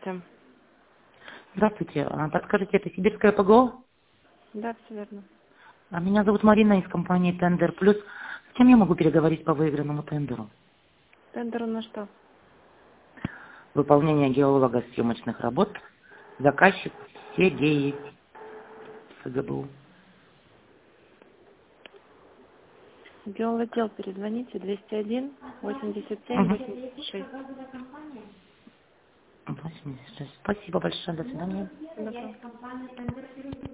Здравствуйте. Здравствуйте. Подскажите, это Сибирское ПГО? Да, все верно. Меня зовут Марина из компании Тендер Плюс. С кем я могу переговорить по выигранному тендеру? Тендер на что? Выполнение геолого-съемочных работ. Заказчик СЕДЕИ СГБУ. Геолотдел перезвоните 201 87 Угу. 86. 86. Спасибо большое. До свидания. Добро.